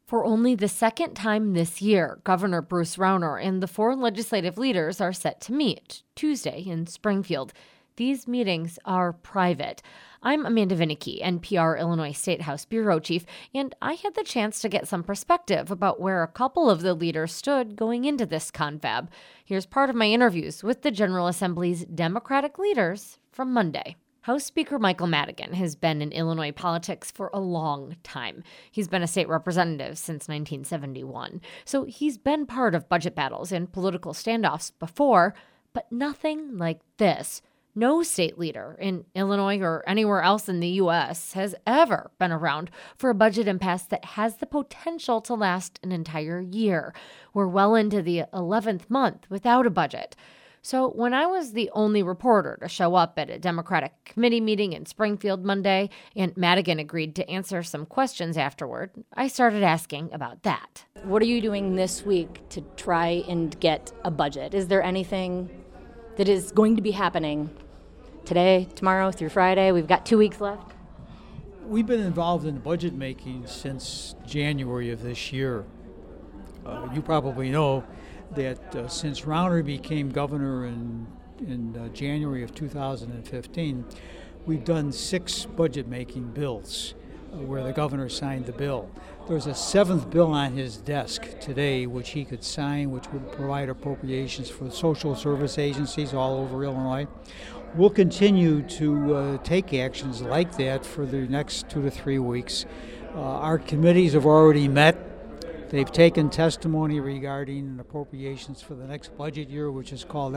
For only the second time this year, Governor Bruce Rauner and the four legislative leaders are set to meet Tuesday in Springfield. These meetings are private. I'm Amanda Vinicky, NPR Illinois State House Bureau Chief, and I had the chance to get some perspective about where a couple of the leaders stood going into this confab. Here's part of my interviews with the General Assembly's Democratic leaders from Monday. House Speaker Michael Madigan has been in Illinois politics for a long time. He's been a state representative since 1971. So he's been part of budget battles and political standoffs before, but nothing like this. No state leader in Illinois or anywhere else in the U.S. has ever been around for a budget impasse that has the potential to last an entire year. We're well into the 11th month without a budget. So when I was the only reporter to show up at a Democratic committee meeting in Springfield Monday, and Madigan agreed to answer some questions afterward, I started asking about that. What are you doing this week to try and get a budget? Is there anything that is going to be happening today, tomorrow, through Friday? We've got 2 weeks left. We've been involved in budget making since January of this year. You probably know that since Rauner became governor in January of 2015, we've done 6 budget-making bills where the governor signed the bill. There's a 7th bill on his desk today which he could sign, which would provide appropriations for social service agencies all over Illinois. We'll continue to take actions like that for the next 2 to 3 weeks. Our committees have already met. They've taken testimony regarding appropriations for the next budget year, which is called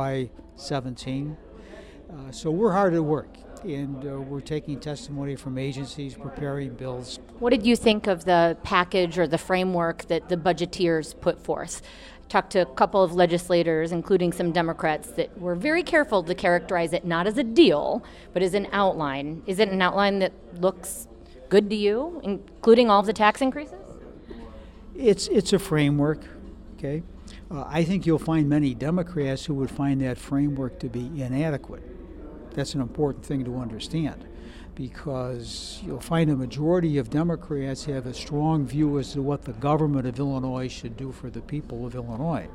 FY17. So we're hard at work, and we're taking testimony from agencies, preparing bills. What did you think of the package or the framework that the budgeteers put forth? I talked to a couple of legislators, including some Democrats, that were very careful to characterize it not as a deal, but as an outline. Is it an outline that looks good to you, including all of the tax increases? It's a framework, okay? I think you'll find many Democrats who would find that framework to be inadequate. That's an important thing to understand, because you'll find a majority of Democrats have a strong view as to what the government of Illinois should do for the people of Illinois.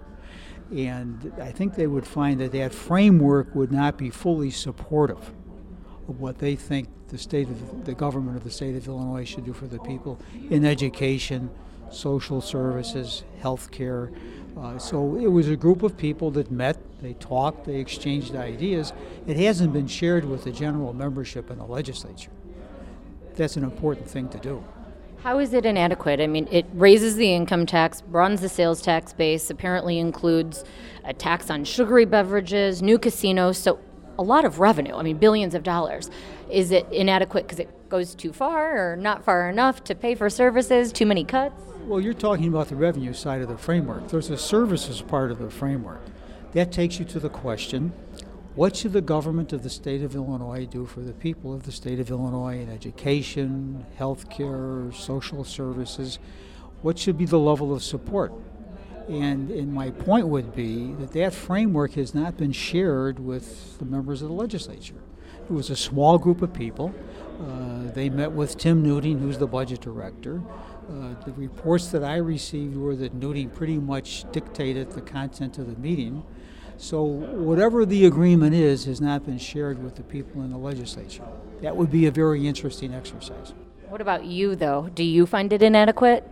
And I think they would find that that framework would not be fully supportive of what they think the government of the state of Illinois should do for the people in education, social services, health care. So it was a group of people that met, they talked, they exchanged ideas. It hasn't been shared with the general membership in the legislature. That's an important thing to do. How is it inadequate? I mean, it raises the income tax, broadens the sales tax base, apparently includes a tax on sugary beverages, new casinos, so a lot of revenue, billions of dollars. Is it inadequate because it goes too far or not far enough to pay for services, too many cuts? Well, you're talking about the revenue side of the framework. There's a services part of the framework. That takes you to the question, what should the government of the state of Illinois do for the people of the state of Illinois in education, health care, social services? What should be the level of support? And my point would be that framework has not been shared with the members of the legislature. It was a small group of people. They met with Tim Newting, who's the budget director. The reports that I received were that Newting pretty much dictated the content of the meeting. So whatever the agreement is has not been shared with the people in the legislature. That would be a very interesting exercise. What about you, though? Do you find it inadequate?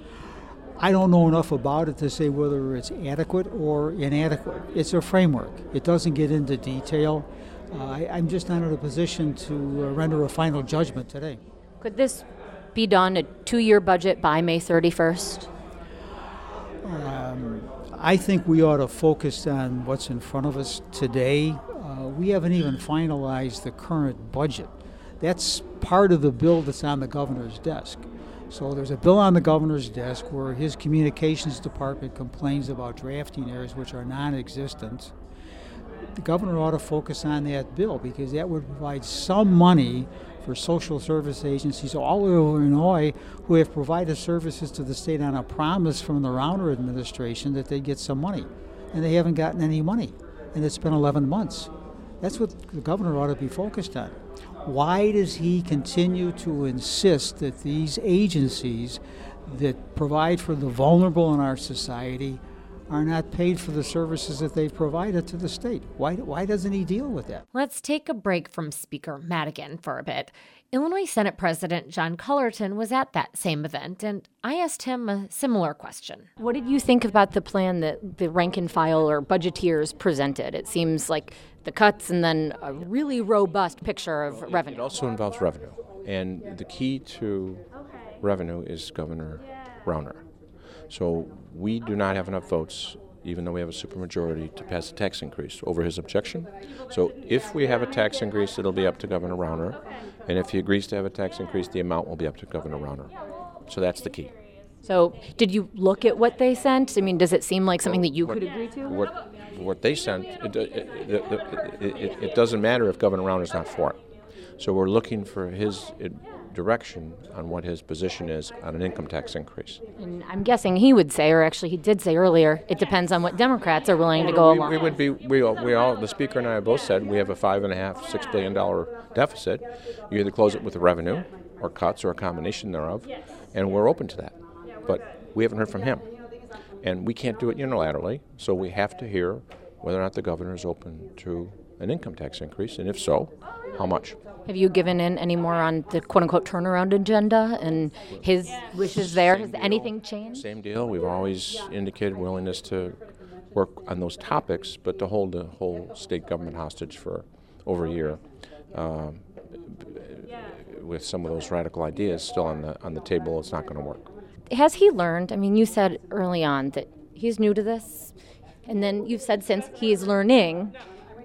I don't know enough about it to say whether it's adequate or inadequate. It's a framework. It doesn't get into detail. I'm just not in a position to render a final judgment today. Could this be done, a 2-year budget by May 31st? I think we ought to focus on what's in front of us today. We haven't even finalized the current budget. That's part of the bill that's on the governor's desk. So there's a bill on the governor's desk where his communications department complains about drafting errors which are non-existent. The governor ought to focus on that bill because that would provide some money for social service agencies all over Illinois who have provided services to the state on a promise from the Rauner administration that they'd get some money. And they haven't gotten any money. And it's been 11 months. That's what the governor ought to be focused on. Why does he continue to insist that these agencies that provide for the vulnerable in our society are not paid for the services that they've provided to the state. Why doesn't he deal with that? Let's take a break from Speaker Madigan for a bit. Illinois Senate President John Cullerton was at that same event, and I asked him a similar question. What did you think about the plan that the rank and file or budgeteers presented? It seems like the cuts and then a really robust picture of revenue. It also involves revenue. And the key to revenue is Governor Rauner. So we do not have enough votes, even though we have a supermajority, to pass a tax increase over his objection. So if we have a tax increase, it'll be up to Governor Rauner. And if he agrees to have a tax increase, the amount will be up to Governor Rauner. So that's the key. So did you look at what they sent? I mean, does it seem like something that you could agree to? What they sent, it doesn't matter if Governor Rauner's not for it. So we're looking for his direction on what his position is on an income tax increase. And I'm guessing he would say, or actually he did say earlier, it depends on what Democrats are willing to go along. We all, the Speaker and I both said we have a $5.5–6 billion deficit. You either close it with revenue or cuts or a combination thereof, and we're open to that. But we haven't heard from him. And we can't do it unilaterally, so we have to hear whether or not the governor is open to an income tax increase, and if so, how much. Have you given in any more on the quote-unquote turnaround agenda and his wishes there? Has anything changed? Same deal. We've always indicated willingness to work on those topics, but to hold the whole state government hostage for over a year with some of those radical ideas still on the table, it's not going to work. Has he learned? I mean, you said early on that he's new to this, and then you've said since he is learning.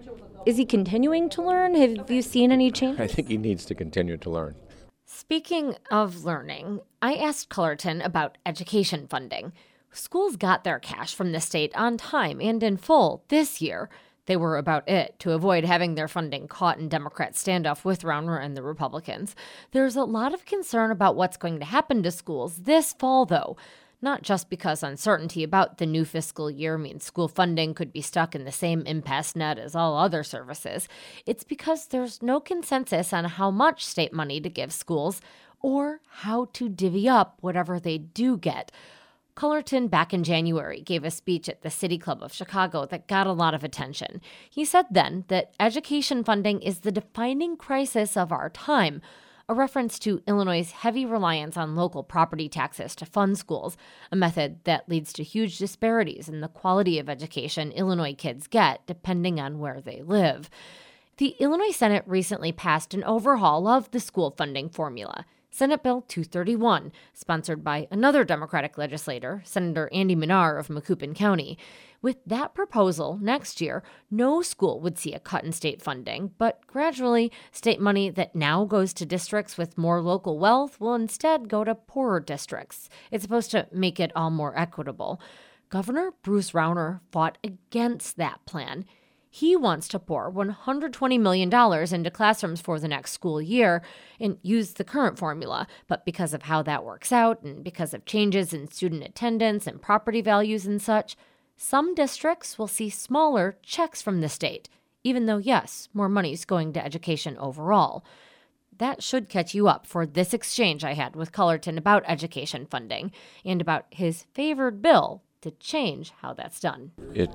Is he continuing to learn? Have you seen any change? I think he needs to continue to learn. Speaking of learning, I asked Cullerton about education funding. Schools got their cash from the state on time and in full this year. They were about it to avoid having their funding caught in Democrat standoff with Rauner and the Republicans. There's a lot of concern about what's going to happen to schools this fall, though. Not just because uncertainty about the new fiscal year means school funding could be stuck in the same impasse net as all other services. It's because there's no consensus on how much state money to give schools or how to divvy up whatever they do get. Cullerton, back in January, gave a speech at the City Club of Chicago that got a lot of attention. He said then that education funding is the defining crisis of our time, a reference to Illinois' heavy reliance on local property taxes to fund schools, a method that leads to huge disparities in the quality of education Illinois kids get depending on where they live. The Illinois Senate recently passed an overhaul of the school funding formula. Senate Bill 231, sponsored by another Democratic legislator, Senator Andy Minar of Macoupin County. With that proposal, next year, no school would see a cut in state funding, but gradually, state money that now goes to districts with more local wealth will instead go to poorer districts. It's supposed to make it all more equitable. Governor Bruce Rauner fought against that plan. He wants to pour $120 million into classrooms for the next school year and use the current formula. But because of how that works out and because of changes in student attendance and property values and such, some districts will see smaller checks from the state, even though, yes, more money's going to education overall. That should catch you up for this exchange I had with Cullerton about education funding and about his favored bill to change how that's done.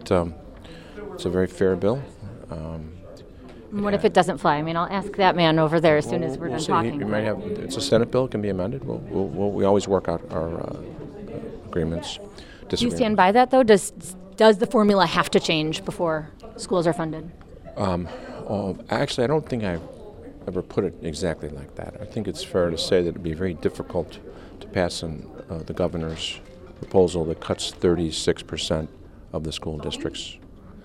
It's a very fair bill. What if it doesn't fly? I mean, I'll ask that man over there as soon as we're done talking. It's a Senate bill. It can be amended. We always work out our agreements. Do you stand by that, though? Does the formula have to change before schools are funded? Actually, I don't think I've ever put it exactly like that. I think it's fair to say that it would be very difficult to pass the governor's proposal that cuts 36% of the school districts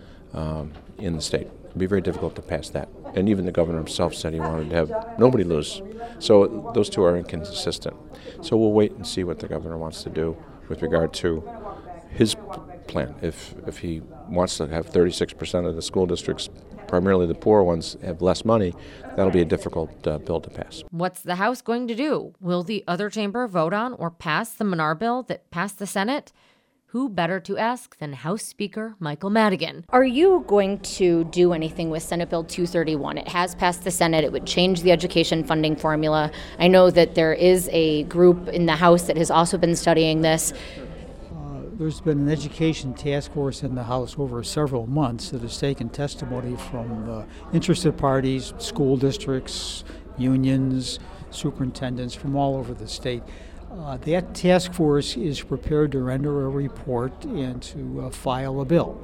in the state. It would be very difficult to pass that. And even the governor himself said he wanted to have nobody lose. So those two are inconsistent. So we'll wait and see what the governor wants to do with regard to his plan. If he wants to have 36% of the school districts, primarily the poor ones, have less money, that'll be a difficult bill to pass. What's the House going to do? Will the other chamber vote on or pass the Minar bill that passed the Senate? Who better to ask than House Speaker Michael Madigan? Are you going to do anything with Senate Bill 231? It has passed the Senate. It would change the education funding formula. I know that there is a group in the House that has also been studying this. There's been an education task force in the House over several months that has taken testimony from interested parties, school districts, unions, superintendents from all over the state. That task force is prepared to render a report and to file a bill.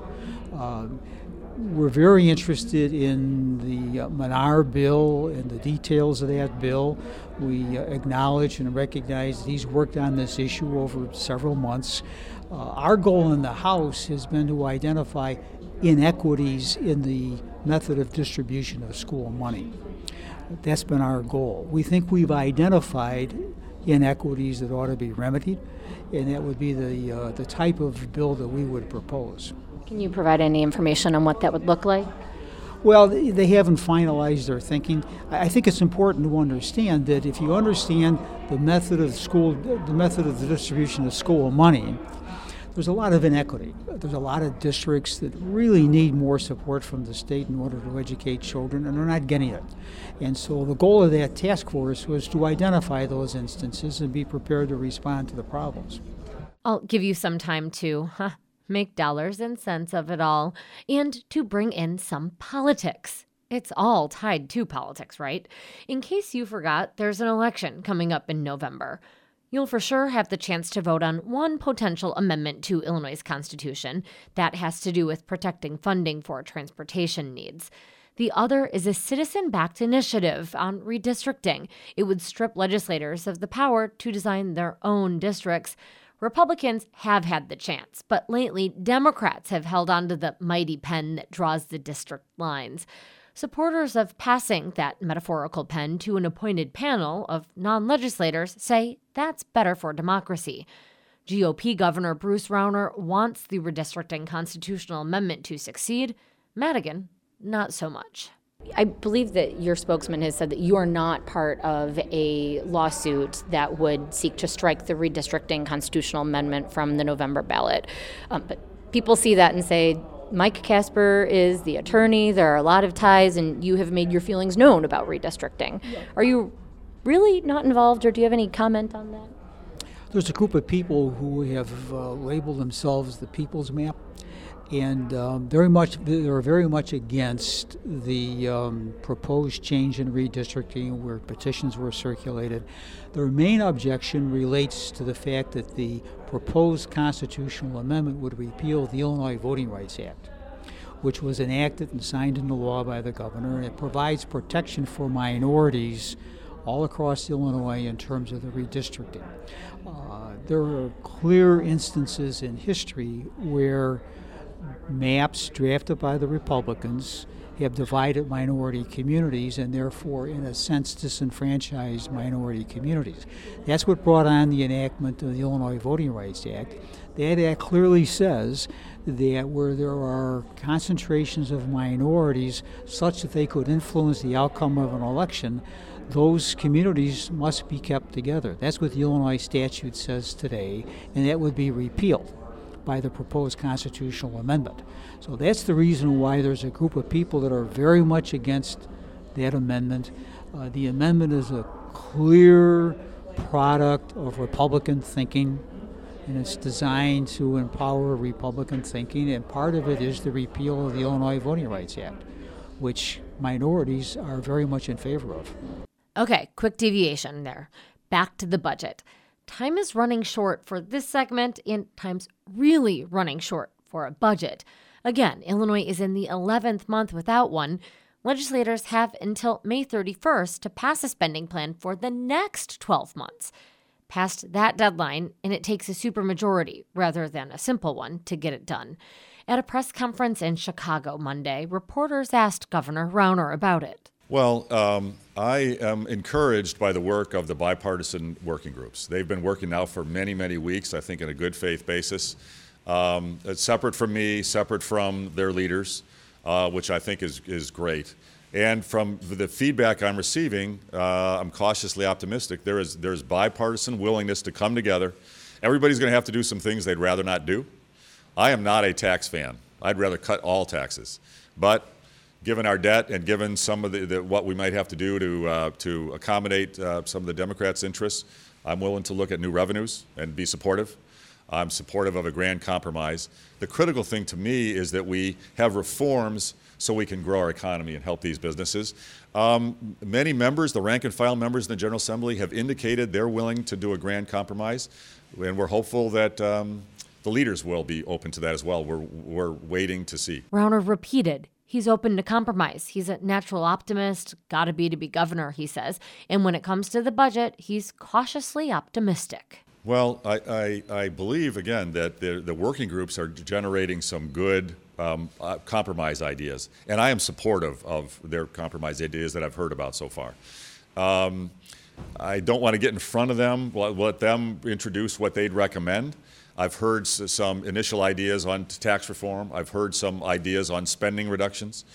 We're very interested in the Manar bill and the details of that bill. We acknowledge and recognize that he's worked on this issue over several months. Our goal in the House has been to identify inequities in the method of distribution of school money. That's been our goal. We think we've identified inequities that ought to be remedied, and that would be the type of bill that we would propose. Can you provide any information on what that would look like? Well, they haven't finalized their thinking. I think it's important to understand that if you understand the method of the distribution of school money, there's a lot of inequity. There's a lot of districts that really need more support from the state in order to educate children, and they're not getting it. And so the goal of that task force was to identify those instances and be prepared to respond to the problems. I'll give you some time to make dollars and cents of it all, and to bring in some politics. It's all tied to politics, right? In case you forgot, there's an election coming up in November. You'll for sure have the chance to vote on one potential amendment to Illinois' Constitution that has to do with protecting funding for transportation needs. The other is a citizen-backed initiative on redistricting. It would strip legislators of the power to design their own districts. Republicans have had the chance, but lately Democrats have held onto the mighty pen that draws the district lines. Supporters of passing that metaphorical pen to an appointed panel of non-legislators say that's better for democracy. GOP Governor Bruce Rauner wants the redistricting constitutional amendment to succeed. Madigan, not so much. I believe that your spokesman has said that you are not part of a lawsuit that would seek to strike the redistricting constitutional amendment from the November ballot. But people see that and say, Mike Casper is the attorney, there are a lot of ties, and you have made your feelings known about redistricting. Yeah. Are you really not involved, or do you have any comment on that? There's a group of people who have labeled themselves the People's Map, and they're very much against the proposed change in redistricting where petitions were circulated. Their main objection relates to the fact that the proposed constitutional amendment would repeal the Illinois Voting Rights Act, which was enacted and signed into law by the governor, and it provides protection for minorities all across Illinois in terms of the redistricting. There are clear instances in history where maps drafted by the Republicans have divided minority communities and therefore, in a sense, disenfranchised minority communities. That's what brought on the enactment of the Illinois Voting Rights Act. That act clearly says that where there are concentrations of minorities such that they could influence the outcome of an election, those communities must be kept together. That's what the Illinois statute says today, and that would be repealed by the proposed constitutional amendment. So that's the reason why there's a group of people that are very much against that amendment. The amendment is a clear product of Republican thinking, and it's designed to empower Republican thinking, and part of it is the repeal of the Illinois Voting Rights Act, which minorities are very much in favor of. Okay, quick deviation there. Back to the budget. Time is running short for this segment, and time's really running short for a budget. Again, Illinois is in the 11th month without one. Legislators have until May 31st to pass a spending plan for the next 12 months. Past that deadline, and it takes a supermajority rather than a simple one to get it done. At a press conference in Chicago Monday, reporters asked Governor Rauner about it. Well, I am encouraged by the work of the bipartisan working groups. They've been working now for many, many weeks, I think on a good faith basis. It's separate from me, separate from their leaders, which I think is great. And from the feedback I'm receiving, I'm cautiously optimistic. There's bipartisan willingness to come together Everybody's going to have to do some things they'd rather not do. I am not a tax fan. I'd rather cut all taxes. But given our debt and given some of what we might have to do to accommodate some of the Democrats' interests, I'm willing to look at new revenues and be supportive. I'm supportive of a grand compromise. The critical thing to me is that we have reforms so we can grow our economy and help these businesses. Many members, the rank and file members in the General Assembly, have indicated they're willing to do a grand compromise, and we're hopeful that the leaders will be open to that as well. We're waiting to see. Rauner repeated he's open to compromise. He's a natural optimist, gotta be to be governor, he says. And when it comes to the budget, he's cautiously optimistic. Well, I believe, again, that the working groups are generating some good compromise ideas, and I am supportive of their compromise ideas that I've heard about so far. I don't want to get in front of them, let them introduce what they'd recommend. I've heard some initial ideas on tax reform. I've heard some ideas on spending reductions.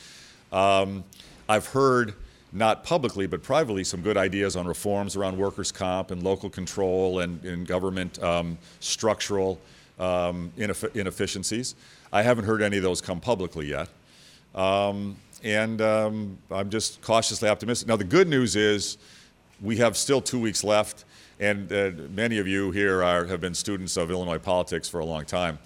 I've heard, not publicly but privately, some good ideas on reforms around workers' comp and local control and government structural inefficiencies. I haven't heard any of those come publicly yet. And I'm just cautiously optimistic. Now, the good news is we have still 2 weeks left, and many of you here have been students of Illinois politics for a long time.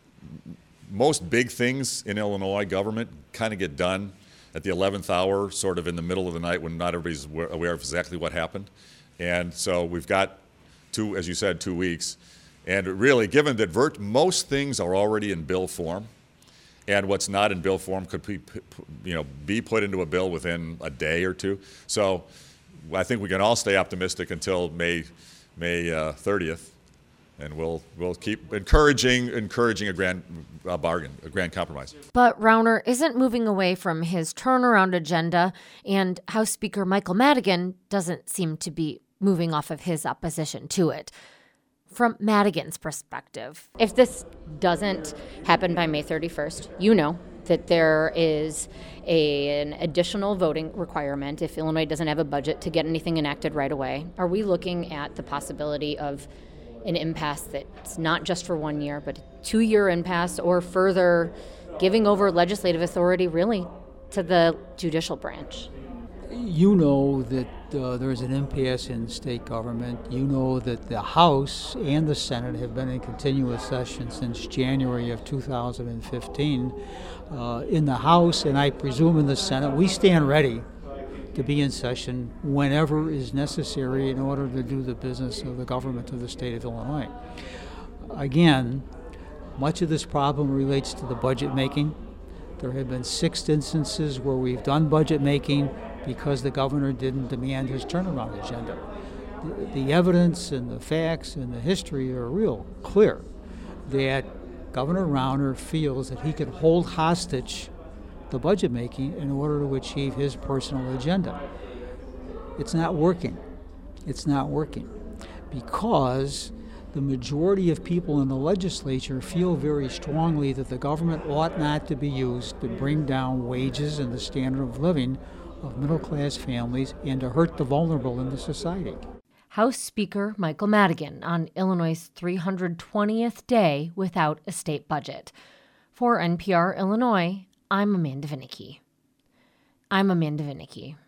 Most big things in Illinois government kind of get done at the 11th hour, sort of in the middle of the night when not everybody's aware of exactly what happened. And so we've got, as you said, 2 weeks. And really, given that most things are already in bill form, and what's not in bill form could be put into a bill within a day or two. So I think we can all stay optimistic until May 30th, and we'll keep encouraging a grand bargain, a grand compromise. But Rauner isn't moving away from his turnaround agenda, and House Speaker Michael Madigan doesn't seem to be moving off of his opposition to it. From Madigan's perspective, if this doesn't happen by May 31st, you know that there is an additional voting requirement if Illinois doesn't have a budget to get anything enacted right away. Are we looking at the possibility of an impasse that's not just for 1 year, but a 2-year impasse, or further giving over legislative authority really to the judicial branch? You know that there's an impasse in state government. You know that the House and the Senate have been in continuous session since January of 2015. In the House, and I presume in the Senate, we stand ready to be in session whenever is necessary in order to do the business of the government of the state of Illinois. Again, much of this problem relates to the budget making. There have been 6 instances where we've done budget making because the governor didn't demand his turnaround agenda. The evidence and the facts and the history are real clear that Governor Rauner feels that he can hold hostage the budget making in order to achieve his personal agenda. It's not working. It's not working because the majority of people in the legislature feel very strongly that the government ought not to be used to bring down wages and the standard of living of middle-class families and to hurt the vulnerable in the society. House Speaker Michael Madigan on Illinois' 320th day without a state budget. For NPR Illinois, I'm Amanda Vinicky.